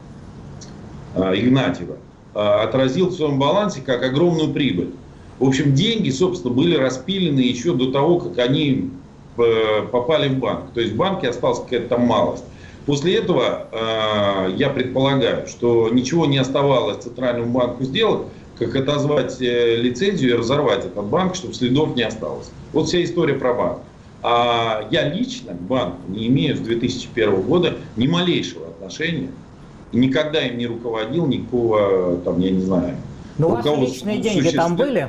э, Игнатьева отразил в своем балансе как огромную прибыль. В общем, деньги, собственно, были распилены еще до того, как они попали в банк. То есть в банке осталась какая-то там малость. После этого э, я предполагаю, что ничего не оставалось Центральному банку сделать, как отозвать э, лицензию и разорвать этот банк, чтобы следов не осталось. Вот вся история про банк. А я лично к банку не имею с две тысячи первого года ни малейшего отношения. Никогда им не руководил, никакого, там, я не знаю. Но ваши личные деньги там были?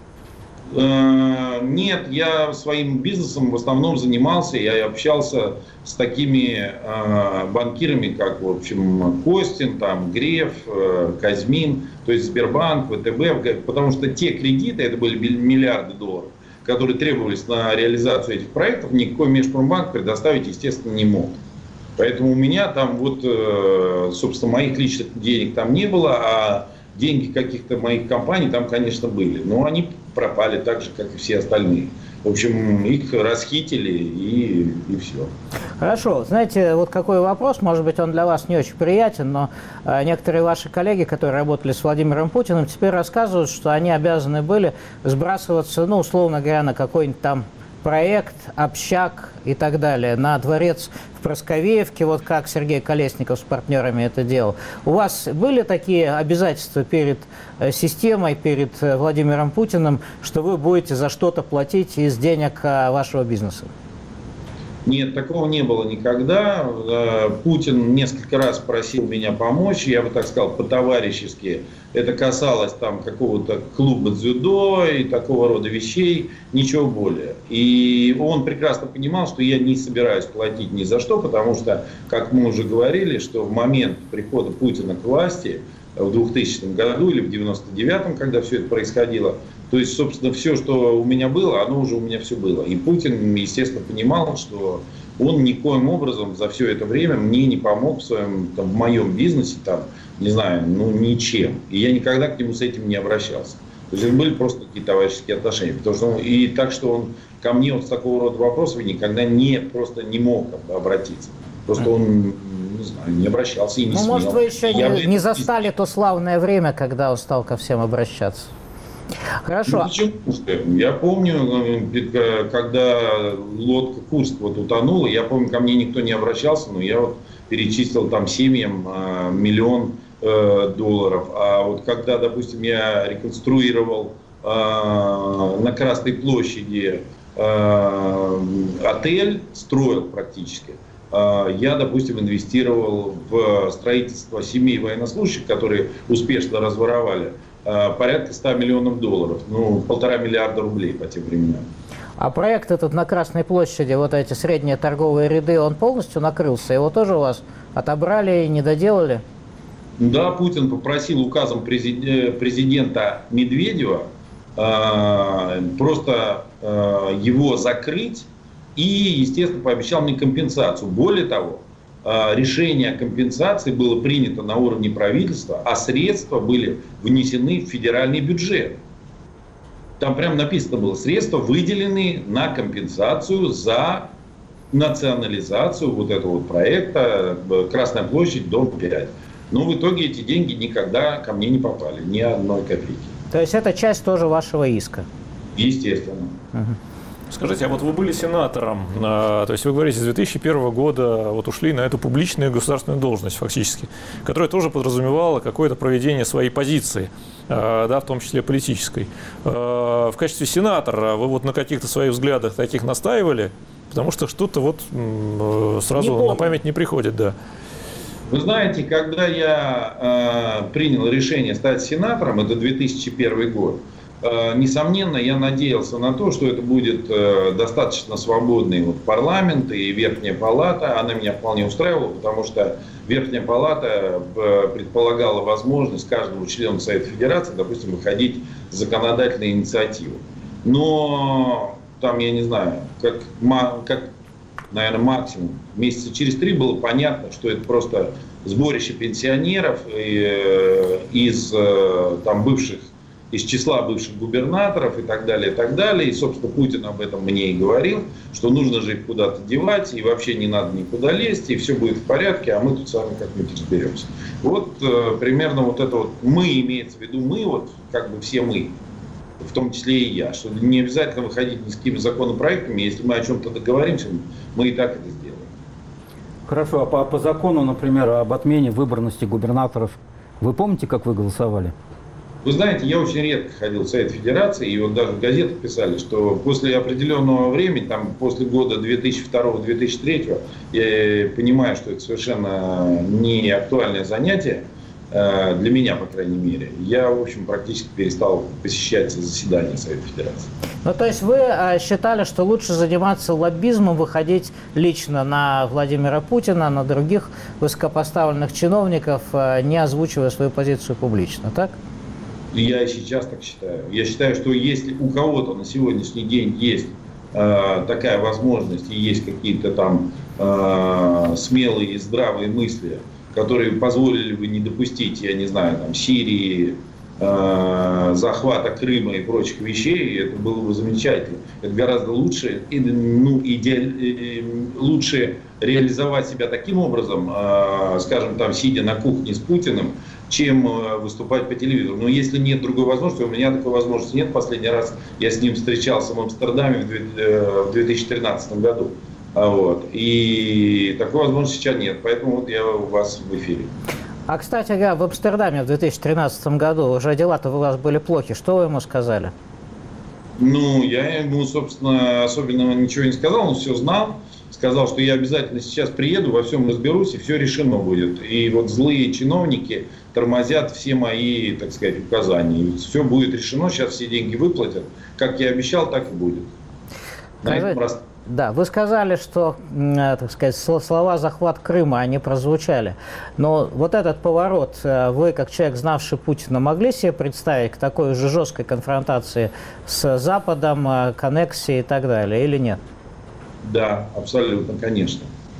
Нет, я своим бизнесом в основном занимался, я общался с такими банкирами, как, в общем, Костин, там, Греф, Казьмин, то есть Сбербанк, ВТБ, потому что те кредиты, это были миллиарды долларов, которые требовались на реализацию этих проектов, никакой Межпромбанк предоставить, естественно, не мог. Поэтому у меня там вот, собственно, моих личных денег там не было, а деньги каких-то моих компаний там, конечно, были. Но они пропали так же, как и все остальные. В общем, их расхитили и, и все. Хорошо. Знаете, вот какой вопрос, может быть, он для вас не очень приятен, но некоторые ваши коллеги, которые работали с Владимиром Путиным, теперь рассказывают, что они обязаны были сбрасываться, ну, условно говоря, на какой-нибудь там проект, общак и так далее, на дворец в Просковеевке, вот как Сергей Колесников с партнерами это делал. У вас были такие обязательства перед системой, перед Владимиром Путиным, что вы будете за что-то платить из денег вашего бизнеса? Нет, такого не было никогда. Путин несколько раз просил меня помочь, я бы так сказал, по-товарищески. Это касалось там какого-то клуба дзюдо и такого рода вещей, ничего более. И он прекрасно понимал, что я не собираюсь платить ни за что, потому что, как мы уже говорили, что в момент прихода Путина к власти в двухтысячном году или в девяносто девятом, когда все это происходило, то есть, собственно, все, что у меня было, оно уже у меня все было. И Путин, естественно, понимал, что он никоим образом за все это время мне не помог в, своем, там, в моем бизнесе, там, не знаю, ну ничем. И я никогда к нему с этим не обращался. То есть это были просто какие-то товарищеские отношения. Потому что он, и так что он ко мне вот с такого рода вопросами никогда не, просто не мог обратиться. Просто он не знаю, не обращался и не Ну, смел. может, вы еще Я не, бы- не застали то славное время, когда он стал ко всем обращаться. Хорошо. Ну, почему? Я помню, э, когда лодка Курск вот утонула, я помню, ко мне никто не обращался, но я вот перечислил там семьям э, миллион э, долларов. А вот когда, допустим, я реконструировал э, на Красной площади э, отель, строил практически, э, я, допустим, инвестировал в строительство семей военнослужащих, которые успешно разворовали, порядка ста миллионов долларов, ну, полтора миллиарда рублей по тем временам. А проект этот на Красной площади, вот эти средние торговые ряды, он полностью накрылся? Его тоже у вас отобрали и не доделали? Да, Путин попросил указом президента Медведева э, просто э, его закрыть и, естественно, пообещал мне компенсацию. Более того, решение о компенсации было принято на уровне правительства, а средства были внесены в федеральный бюджет. Там прямо написано было: средства выделены на компенсацию за национализацию вот этого вот проекта «Красная площадь, дом пять». Но в итоге эти деньги никогда ко мне не попали, ни одной копейки. То есть это часть тоже вашего иска? Естественно. Угу. Скажите, а вот вы были сенатором, то есть вы говорите, с две тысячи первого года вот ушли на эту публичную государственную должность фактически, которая тоже подразумевала какое-то проведение своей позиции, да, в том числе политической. В качестве сенатора вы вот на каких-то своих взглядах таких настаивали? Потому что что-то вот сразу на память не приходит, да. Вы знаете, когда я э, принял решение стать сенатором, это две тысячи первый год, несомненно, я надеялся на то, что это будет достаточно свободный вот парламент и Верхняя палата. Она меня вполне устраивала, потому что Верхняя палата предполагала возможность каждому члену Совета Федерации, допустим, выходить с законодательной инициативой. Но там, я не знаю, как, как, наверное, максимум месяца через три было понятно, что это просто сборище пенсионеров из там бывших из числа бывших губернаторов и так далее, и так далее. И, собственно, Путин об этом мне и говорил, что нужно же их куда-то девать, и вообще не надо никуда лезть, и все будет в порядке, а мы тут с вами как-нибудь разберемся. Вот э, примерно вот это вот «мы» имеется в виду мы, вот как бы все мы, в том числе и я, что не обязательно выходить ни с какими законопроектами, если мы о чем-то договоримся, мы и так это сделаем. Хорошо, а по, по закону, например, об отмене выборности губернаторов, вы помните, как вы голосовали? Вы знаете, я очень редко ходил в Совет Федерации, и вот даже в газетах писали, что после определенного времени, там после года две тысячи второго — две тысячи третьего, я понимаю, что это совершенно не актуальное занятие, для меня, по крайней мере. Я, в общем, практически перестал посещать заседания Совета Федерации. Ну, то есть вы считали, что лучше заниматься лоббизмом, выходить лично на Владимира Путина, на других высокопоставленных чиновников, не озвучивая свою позицию публично, так? Я и сейчас так считаю. Я считаю, что если у кого-то на сегодняшний день есть э, такая возможность и есть какие-то там э, смелые и здравые мысли, которые позволили бы не допустить, я не знаю, там, Сирии, э, захвата Крыма и прочих вещей, это было бы замечательно. Это гораздо лучше, и, ну, иде, лучше реализовать себя таким образом, э, скажем, там, сидя на кухне с Путиным, чем выступать по телевизору. Но если нет другой возможности, у меня такой возможности нет. Последний раз я с ним встречался в Амстердаме в две тысячи тринадцатом году. Вот. И такой возможности сейчас нет. Поэтому вот я у вас в эфире. А, кстати говоря, в Амстердаме в две тысячи тринадцатом году уже дела-то у вас были плохи. Что вы ему сказали? Ну, я ему, собственно, особенно ничего не сказал, он все знал. Сказал, что я обязательно сейчас приеду, во всем разберусь, и все решено будет. И вот злые чиновники тормозят все мои, так сказать, указания. И все будет решено, сейчас все деньги выплатят. Как я обещал, так и будет. На этом раз... Да, вы сказали, что, так сказать, слова «захват Крыма», они прозвучали. Но вот этот поворот, вы, как человек, знавший Путина, могли себе представить к такой же жесткой конфронтации с Западом, к аннексии и так далее, или нет? Да, абсолютно, конечно.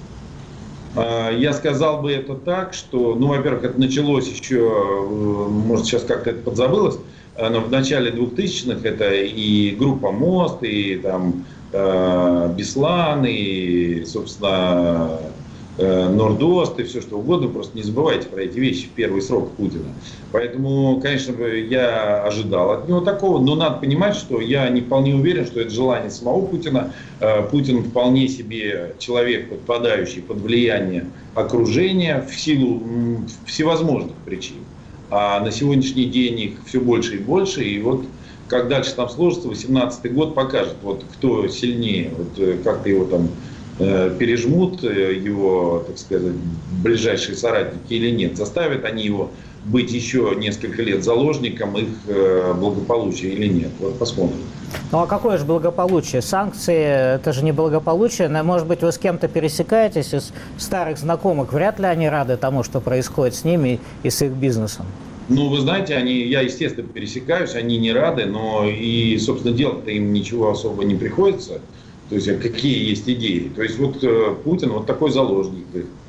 Я сказал бы это так, что, ну, во-первых, это началось еще, может, сейчас как-то это подзабылось, но в начале двухтысячных это и группа «Мост», и там Беслан, и, собственно, Нордост и все что угодно, просто не забывайте про эти вещи в первый срок Путина. Поэтому, конечно, я ожидал от него такого, но надо понимать, что я не вполне уверен, что это желание самого Путина. Путин вполне себе человек, подпадающий под влияние окружения в силу всевозможных причин. А на сегодняшний день их все больше и больше, и вот как дальше там сложится, восемнадцатый год покажет, вот кто сильнее, вот как-то его там пережмут, его, так сказать, ближайшие соратники или нет, заставят они его быть еще несколько лет заложником их благополучия или нет. Вот посмотрим. Ну а какое же благополучие? Санкции – это же не благополучие. Может быть, вы с кем-то пересекаетесь из старых знакомых, вряд ли они рады тому, что происходит с ними и с их бизнесом? Ну, вы знаете, они, я, естественно, пересекаюсь, они не рады, но и, собственно, делать-то им ничего особо не приходится. То есть, какие есть идеи. То есть, вот Путин вот такой заложник.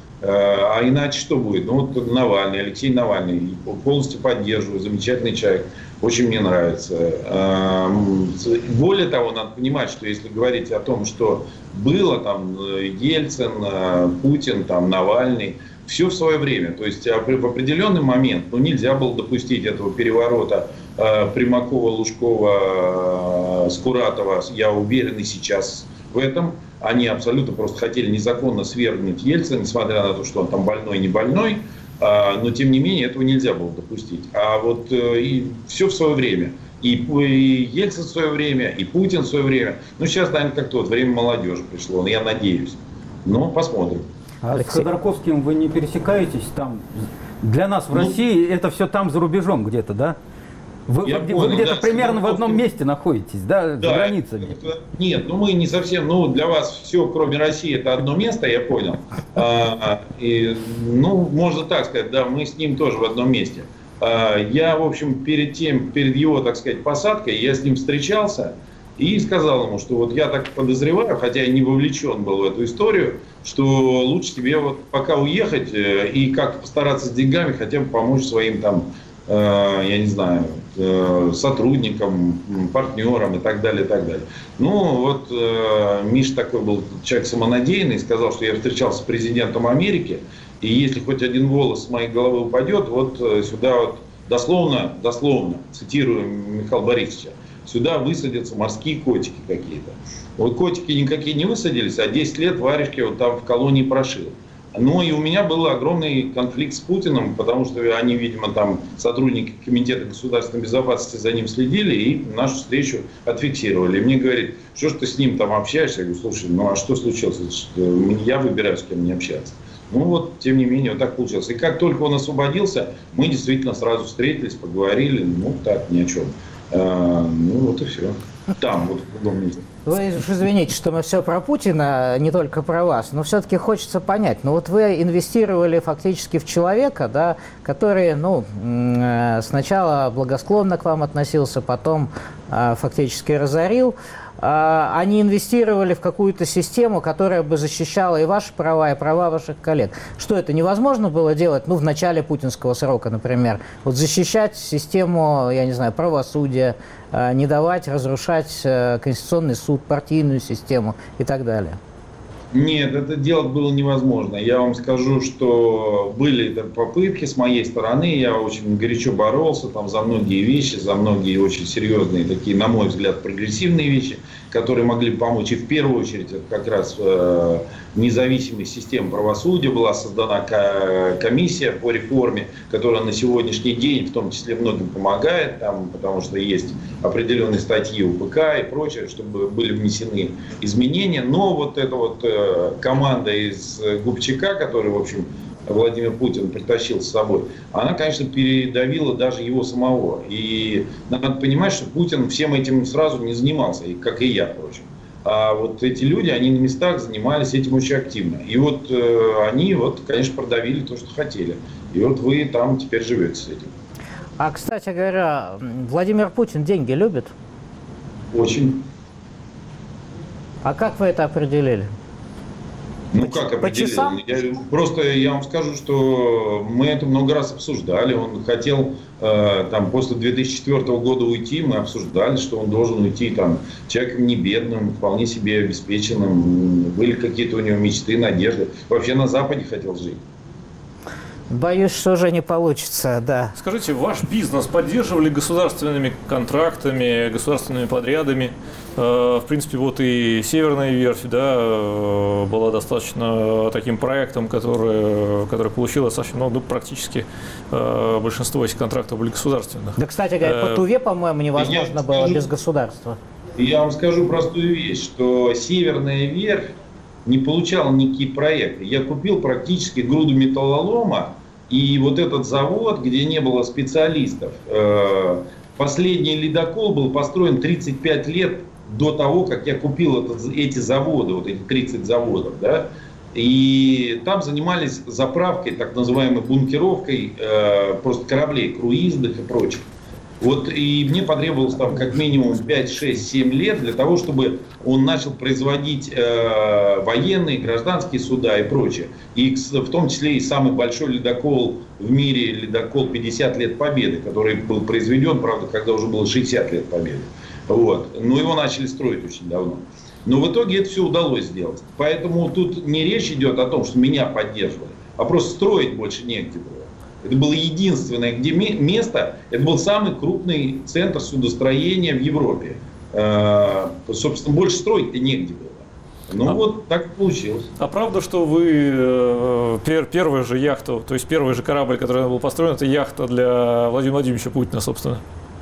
А иначе что будет? Ну, вот Навальный, Алексей Навальный, полностью поддерживаю, замечательный человек, очень мне нравится. Более того, надо понимать, что если говорить о том, что было, там, Ельцин, Путин, там, Навальный, все в свое время. То есть, в определенный момент, ну, нельзя было допустить этого переворота Примакова, Лужкова, Скуратова, я уверен и сейчас в этом. Они абсолютно просто хотели незаконно свергнуть Ельцина, несмотря на то, что он там больной, не больной, но тем не менее этого нельзя было допустить. А вот и все в свое время. И, и Ельцин в свое время, и Путин в свое время. Ну, сейчас, наверное, как-то вот время молодежи пришло, я надеюсь. Но посмотрим. А с Ходорковским вы не пересекаетесь там? Для нас в ну, России это все там за рубежом где-то, да? Вы, вы, понял, вы где-то да, примерно в одном месте находитесь, да, да, за границами? Это, нет, ну мы не совсем, ну для вас все, кроме России, это одно место, я понял. А, и, ну, можно так сказать, да, мы с ним тоже в одном месте. А, я, в общем, перед тем, перед его, так сказать, посадкой, я с ним встречался и сказал ему, что вот я так подозреваю, хотя я не вовлечен был в эту историю, что лучше тебе вот пока уехать и как постараться с деньгами хотя бы помочь своим там, я не знаю, сотрудникам, партнерам и так далее, и так далее. Ну, вот Миша такой был человек самонадеянный, сказал, что я встречался с президентом Америки, и если хоть один волос с моей головы упадет, вот сюда вот дословно, дословно, цитирую Михаила Борисовича, сюда высадятся морские котики какие-то. Вот котики никакие не высадились, а десять лет варежки вот там в колонии прошил. Ну и у меня был огромный конфликт с Путиным, потому что они, видимо, там сотрудники Комитета государственной безопасности за ним следили и нашу встречу отфиксировали. И мне говорит, что ж ты с ним там общаешься? Я говорю, слушай, ну а что случилось? Я выбираю, с кем не общаться. Ну вот, тем не менее, вот так получилось. И как только он освободился, мы действительно сразу встретились, поговорили, ну так, ни о чем. А, ну вот и все. Там, вот в другом месте. Вы извините, что мы все про Путина, не только про вас, но все-таки хочется понять. Ну вот вы инвестировали фактически в человека, да, который, ну, сначала благосклонно к вам относился, потом фактически разорил. Они инвестировали в какую-то систему, которая бы защищала и ваши права, и права ваших коллег. Что это невозможно было делать, ну, в начале путинского срока, например? Вот защищать систему, я не знаю, правосудия, не давать разрушать Конституционный суд, партийную систему и так далее. Нет, это делать было невозможно. Я вам скажу, что были попытки с моей стороны, я очень горячо боролся там за многие вещи, за многие очень серьезные, такие, на мой взгляд, прогрессивные вещи, которые могли помочь. И в первую очередь, это как раз э, независимая система правосудия, была создана комиссия по реформе, которая на сегодняшний день, в том числе, многим помогает, там, потому что есть определенные статьи УПК и прочее, чтобы были внесены изменения. Но вот эта вот э, команда из Губчака, который, в общем, Владимир Путин притащил с собой, она, конечно, передавила даже его самого. И надо понимать, что Путин всем этим сразу не занимался, как и я, впрочем. А вот эти люди, они на местах занимались этим очень активно. И вот э, они, вот, конечно, продавили то, что хотели. И вот вы там теперь живете с этим. А, кстати говоря, Владимир Путин деньги любит? Очень. А как вы это определили? Ну, по, как по определил? часам? Я, просто я вам скажу, что мы это много раз обсуждали. Он хотел э, там, после две тысячи четвёртого года уйти. Мы обсуждали, что он должен уйти там, человеком не бедным, вполне себе обеспеченным. Были какие-то у него мечты, надежды. Вообще на Западе хотел жить. Боюсь, что уже не получится, да. Скажите, ваш бизнес поддерживали государственными контрактами, государственными подрядами? В принципе, вот и Северная верфь, да, была достаточно таким проектом, который, который получил достаточно, ну, практически большинство этих контрактов были государственных. Да, кстати говоря, по Туве, по-моему, невозможно Я было скажу, без государства. Я вам скажу простую вещь, что Северная верфь не получала никакие проекты. Я купил практически груду металлолома, и вот этот завод, где не было специалистов, последний ледокол был построен тридцать пять лет до того, как я купил этот, эти заводы, вот эти тридцать заводов, да, и там занимались заправкой, так называемой бункеровкой, э, просто кораблей, круизных и прочих. Вот, и мне потребовалось там как минимум пять, шесть, семь лет для того, чтобы он начал производить э, военные, гражданские суда и прочее. И в том числе и самый большой ледокол в мире, ледокол пятьдесят лет Победы, который был произведен, правда, когда уже было шестьдесят лет Победы. Вот. Но его начали строить очень давно. Но в итоге это все удалось сделать. Поэтому тут не речь идет о том, что меня поддерживали, а просто строить больше негде было. Это было единственное где место, это был самый крупный центр судостроения в Европе. Э, собственно, больше строить-то негде было. Ну а, вот так и получилось. А правда, что вы э, пер, первая же яхта, то есть первый же корабль, который был построен, это яхта для Владимира Владимировича Путина, собственно?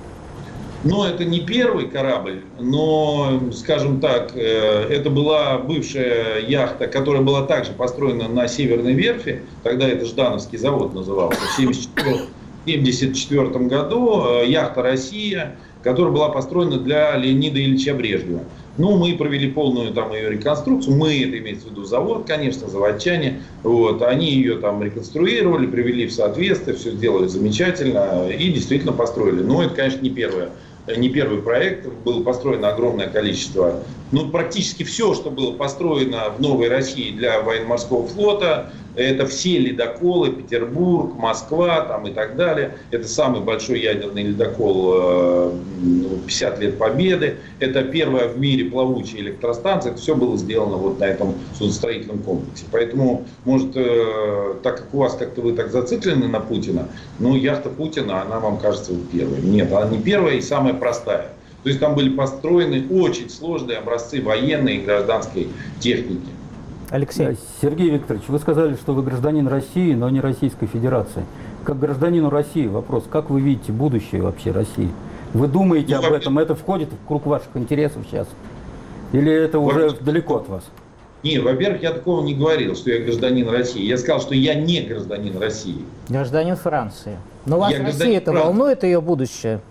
Ну, это не первый корабль, но, скажем так, это была бывшая яхта, которая была также построена на Северной верфи. Тогда это Ждановский завод назывался. В семьдесят четвёртом году яхта «Россия», которая была построена для Леонида Ильича Брежнева. Ну, мы провели полную там ее реконструкцию. Мы, это имеется в виду завод, конечно, заводчане. Вот. Они ее там реконструировали, привели в соответствие, все сделали замечательно и действительно построили. Но это, конечно, не первое. Не первый проект, было построено огромное количество, ну, практически все, что было построено в Новой России для военно-морского флота, это все ледоколы, Петербург, Москва там, и так далее. Это самый большой ядерный ледокол пятьдесят лет Победы. Это первая в мире плавучая электростанция. Это все было сделано вот на этом судостроительном комплексе. Поэтому, может, так как у вас как-то вы так зациклены на Путина, ну, яхта Путина, она вам кажется вот первой. Нет, она не первая и самая простая. То есть там были построены очень сложные образцы военной и гражданской техники. Алексей. Сергей Викторович, вы сказали, что вы гражданин России, но не Российской Федерации. Как гражданину России вопрос, как вы видите будущее вообще России? Вы думаете ну, об этом? Это входит в круг ваших интересов сейчас? Или это уже далеко от вас? Нет, во-первых, я такого не говорил, что я гражданин России. Я сказал, что я не гражданин России. Гражданин Франции. Но вас Россия-то волнует, ее будущее?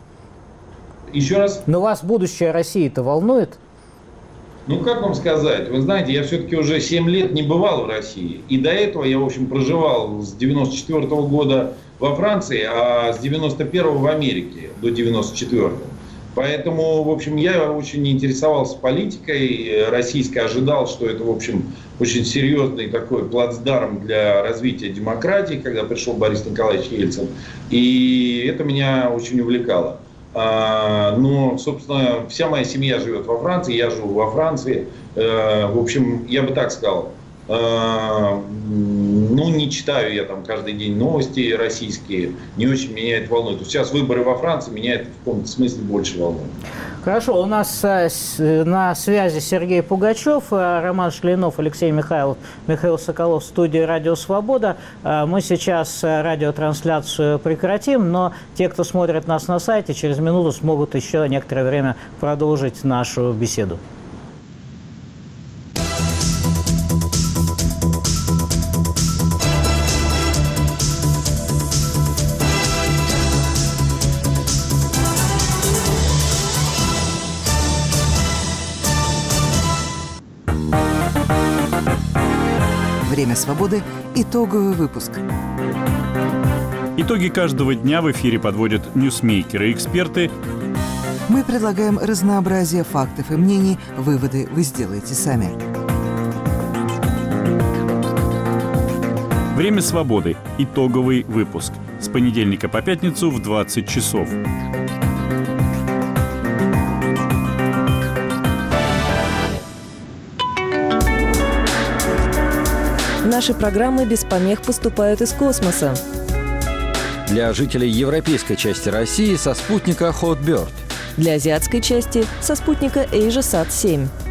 Еще раз? Но вас будущее России-то волнует? Ну, как вам сказать? Вы знаете, я все-таки уже семь лет не бывал в России. И до этого я, в общем, проживал с девяносто четвёртого года во Франции, а с девяносто первого в Америке до девяносто четвёртого. Поэтому, в общем, я очень интересовался политикой российской, ожидал, что это, в общем, очень серьезный такой плацдарм для развития демократии, когда пришел Борис Николаевич Ельцин. И это меня очень увлекало. Но, собственно, вся моя семья живет во Франции, я живу во Франции. В общем, я бы так сказал, ну, не читаю я там каждый день новости российские, не очень меня это волнует. Сейчас выборы во Франции меня это в каком-то смысле больше волнует. Хорошо, у нас на связи Сергей Пугачев, Роман Шлинов, Алексей Михайлов, Михаил Соколов в студии «Радио Свобода». Мы сейчас радиотрансляцию прекратим, но те, кто смотрит нас на сайте, через минуту смогут еще некоторое время продолжить нашу беседу. Время свободы. Итоговый выпуск. Итоги каждого дня в эфире подводят ньюсмейкеры и эксперты. Мы предлагаем разнообразие фактов и мнений. Выводы вы сделаете сами. Время свободы. Итоговый выпуск. С понедельника по пятницу в двадцать часов. Наши программы без помех поступают из космоса. Для жителей европейской части России со спутника Hotbird. Для азиатской части со спутника AsiaSat семь.